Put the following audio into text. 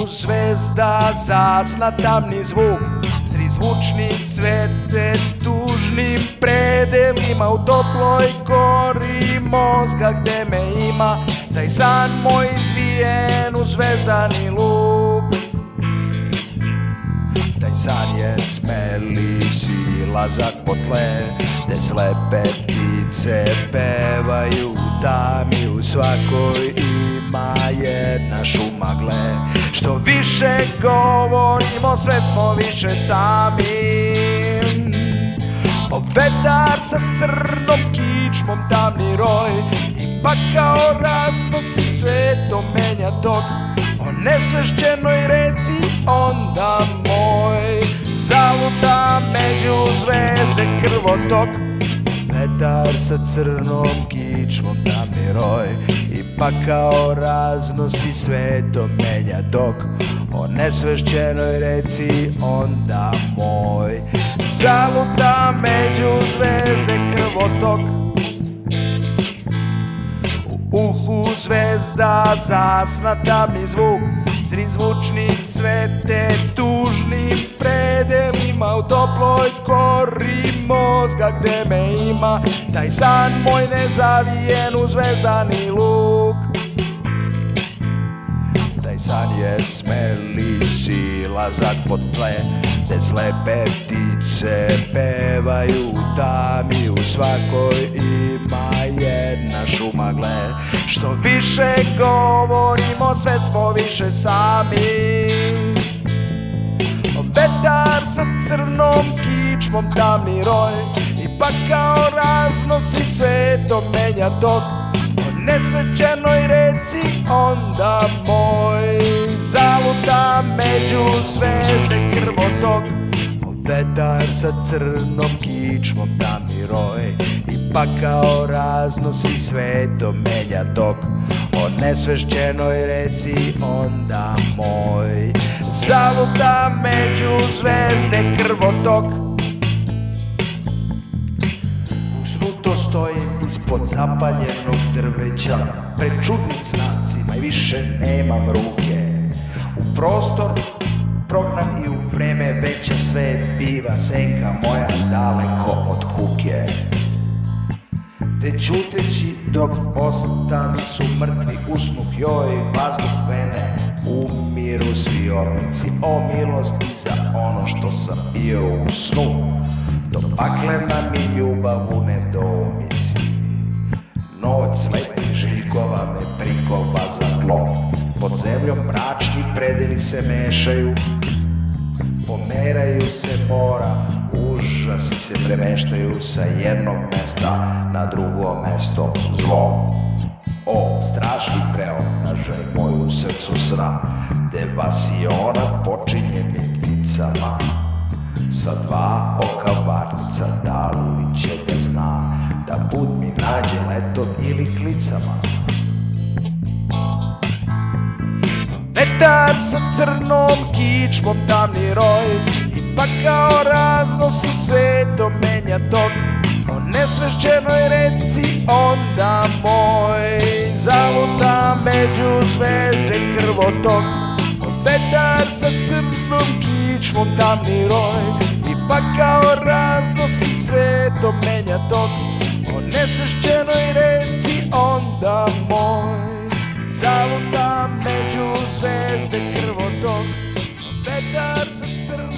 zvezda zasna, tamni zvuk sri zvučnih cvete tužnim predelima, u toploj kori mozga gde me ima taj san moj izvijen u zvezdani lup. Taj san je smeli silazak po tle, gde slepe ptice pevaju u tami, u svakoj ima jedna šuma gle. Što više govorimo, sve smo više sami. O vetar sa crnom kičmom, tamni roj, ipak kao raznosi svetom menja tok. O nesvešćenoj reci onda moj zaluta među zvezde krvotok. Vetar sa crnom kičmom, tamni roj, ipak kao raznosi svetom menja tok. O nesvešćenoj reci onda moj zaluta među zvezde krvotok. U uhu zvezda zasna, tamni zvuk sri zvučnih cvete tužnim predelima, u toploj kori mozga gde me ima taj san moj nezavijen u zvezdani luk. Taj san je smeli silazak pod tle, gde slepe ptice pevaju u tami, u svakoj ima jedna šuma gle. Što više govorimo, sve smo više sami. Vetar sa crnom kičmom, tamni roj, ipak kao raznosi svetom menja tok. O nesvećenoj reci onda moj zaluta među zvezde krvotok. O vetar sa crnom kičmom, tamni roj, ipak kao raznosi svetom menja tok. O nesvešćenoj reci onda moj zaluta među zvezde krvotok. Usnuto stojim ispod zapaljenog drveća, pred čudnim znacima i više nemam ruke. U prostor prognan i u vreme veća svet biva senka moja daleko od kuke. Te ćuteći dok ostali su mrtvi usnuh, joj vazduh vene, umiru svi ornici. O milosti za ono što sam bio u snu, do paklena mi ljubav u nedoumici. Noć slepih željkova me prikova za tlo, pod zemljom mračni predeli se mešaju. Pomeraju se mora, užasi se premeštaju sa jednog mesta na drugo mesto zlo. O, strašni preobražaj moj u srcu sna, devasiona počinje mi pticama. Sa dva oka varnica, da li će da zna, da put mi nađe letom ili klicama. Vetar sa crnom kičmom, tamni roj, ipak kao raznosi svetom menja tok. O nesvešćenoj reci onda moj zaluta među zvezde krvotok. O vetar sa crnom kičmom, tamni roj, ipak kao raznosi svetom menja tok. O nesvešćenoj reci onda moj zaluta među zvezde krvotok. Vetar sa crnom